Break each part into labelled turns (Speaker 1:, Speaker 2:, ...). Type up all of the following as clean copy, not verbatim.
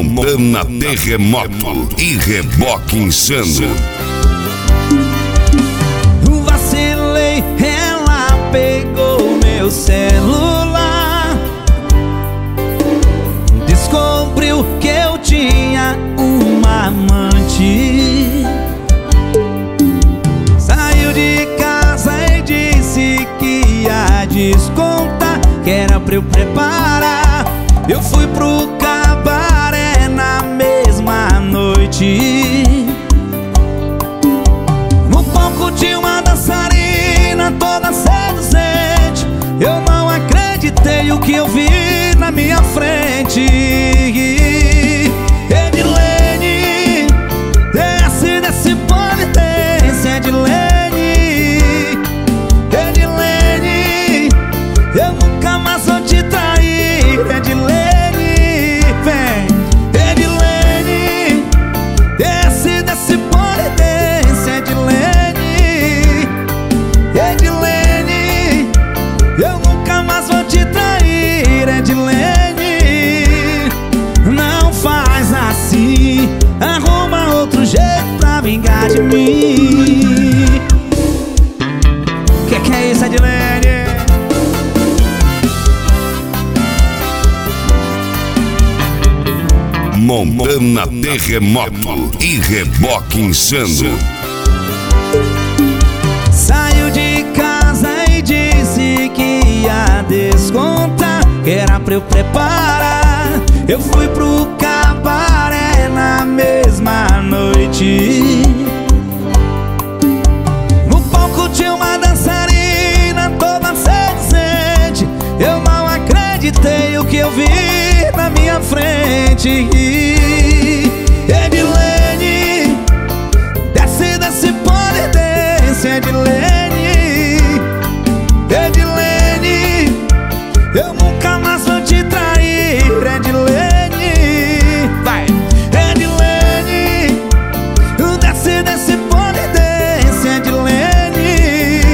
Speaker 1: Montana Terremoto e Reboque Insano.
Speaker 2: Vacilei, ela pegou meu celular, descobriu que eu tinha uma amante, saiu de casa e disse que ia descontar, que era pra eu preparar. Eu fui pro cabaré na mesma noite. No palco tinha uma dançarina toda seduzente. Eu não acreditei o que eu vi na minha frente. Edilene, desce polidência, Edilene. Edilene, eu nunca mais vou te trair, Edilene. Vem, Edilene, desce polidência, Edilene. Edilene, eu nunca mais vou te trair, Edilene. Não faz assim, arruma outro jeito pra vingar de mim. Que é isso, Edilene?
Speaker 1: Montana Terremoto e Reboque Insano.
Speaker 2: Saiu de casa e disse que ia descontar, que era pra eu preparar. Eu fui pro cabaré na mesma noite. No palco tinha uma dançarina toda seduzente. Eu não acreditei o que eu vi na minha frente. Edilene, desce polidência, Edilene. Edilene, eu nunca mais vou te trair, Edilene. Vai, Edilene, desce polidência, Edilene.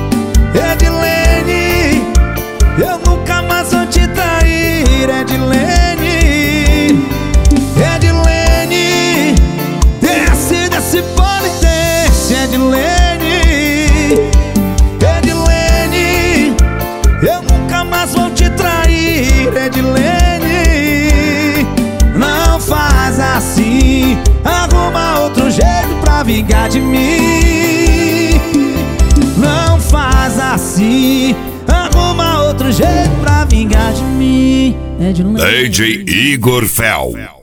Speaker 2: Edilene, eu nunca mais vou te trair, Edilene. Edilene, desce polidência, Edilene. Edilene, eu nunca mais vou te trair, Edilene. Não faz assim, arruma outro jeito pra vingar de mim. Não faz assim, arruma outro jeito pra vingar de mim, Edilene.
Speaker 1: DJ Igor Fel.